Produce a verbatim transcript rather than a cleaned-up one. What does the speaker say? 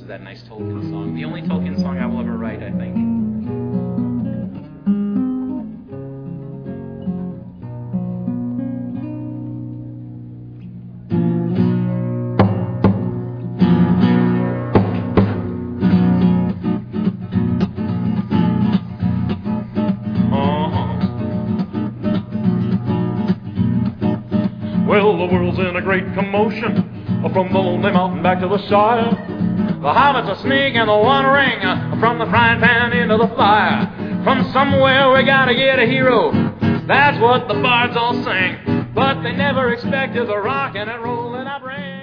to that nice Tolkien song. The only Tolkien song I will ever write, I think. Well, the world's in a great commotion, from the lonely mountain back to the Shire. The hobbit's a snake and the one ring, from the frying pan into the fire. From somewhere we gotta get a hero, that's what the bards all sing. But they never expected the rockin' and rollin' I bring.